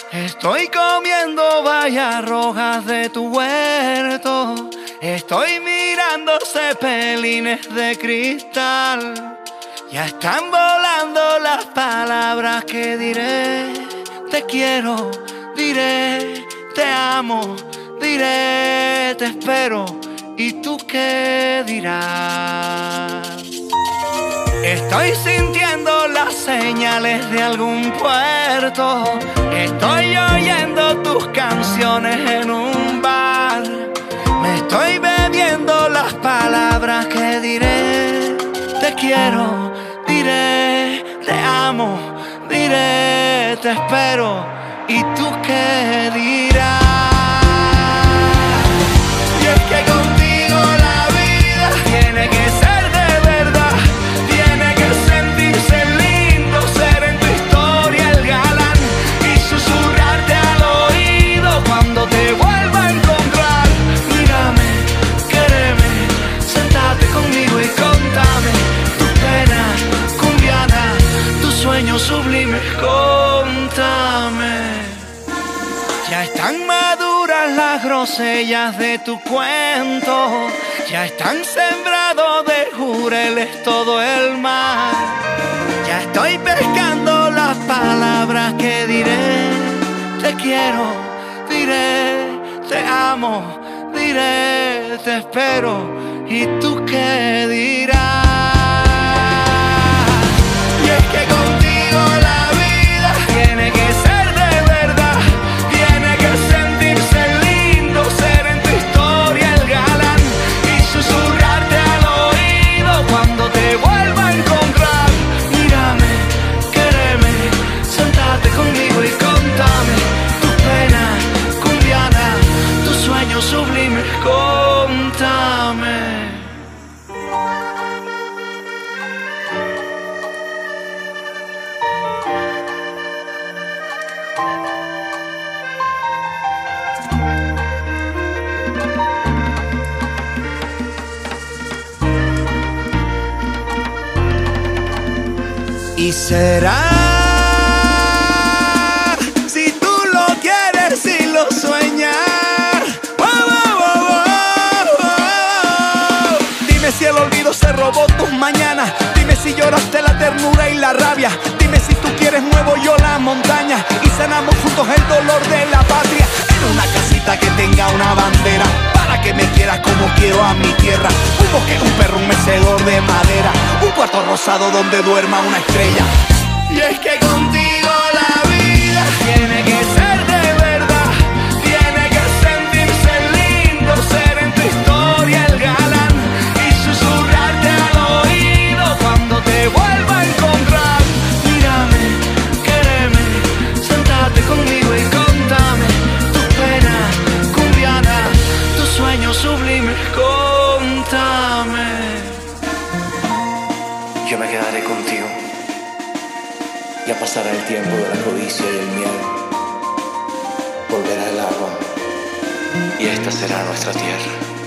Estoy comiendo bayas rojas de tu huerto. Estoy mirando cepelines de cristal. Ya están volando las palabras que diré. Te quiero, diré, te amo, diré, te espero. ¿Y tú qué dirás? Estoy sintiendo las señales de algún puerto. Estoy oyendo tus canciones en un bar. Me estoy bebiendo las palabras que diré. Te quiero, diré, te amo, diré, te espero. ¿Y tú qué dirás? Y es que contigo la vida tiene que ser de verdad. Tiene que sentirse lindo, ser en tu historia el galán y susurrarte al oído cuando te vuelva a encontrar. Mírame, quéreme, sentate conmigo y contame tus penas, cumbiana, tus sueños sublimes, contame. Ya están maduras las grosellas de tu cuento. Ya están sembrados de jureles todo el mar. Ya estoy pescando las palabras que diré. Te quiero, diré, te amo, diré, te espero. ¿Y tú qué dirás? Y es que contigo la vida tiene que ser de verdad. Tiene que sentirse lindo, ser en tu historia el galán y susurrarte al oído cuando te vuelva a encontrar. Mírame, quéreme, sentate conmigo y contame tus penas, cumbiana, tus sueños sublimes, contame. Y será, si tú lo quieres, si lo sueñas. Oh, oh, oh, oh, oh. Dime si el olvido se robó tus mañanas. Dime si lloraste la ternura y la rabia. Dime si tú quieres muevo yo la montaña y sanamos juntos el dolor de la patria. En una casita que tenga una bandera, para que me quieras como quiero a mi tierra. Un bosque, un perro, un mecedor de madera, un cuarto rosado donde duerma una estrella. Y es que contigo la vida tiene que ser de verdad. Tiene que sentirse lindo, ser en tu historia el galán y susurrarte al oído cuando te vuelva a encontrar. Mírame, quéreme, sentate conmigo y contame tus penas, cumbiana, tus sueños sublimes, contame. Yo me quedaré contigo. Ya pasará el tiempo de la codicia y el miedo. Volverá el agua y esta será nuestra tierra.